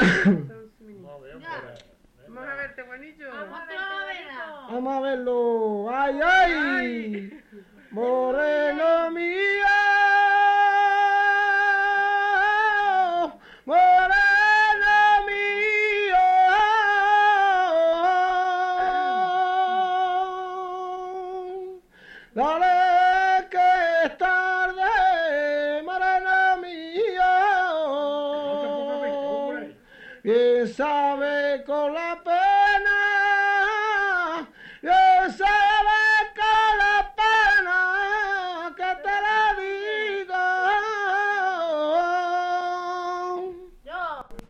No veo Ya. por ahí. Vamos a verte, Juanillo. Vamos a verlo. ¡Ay, ay! Moreno mío, moreno mío. Dale.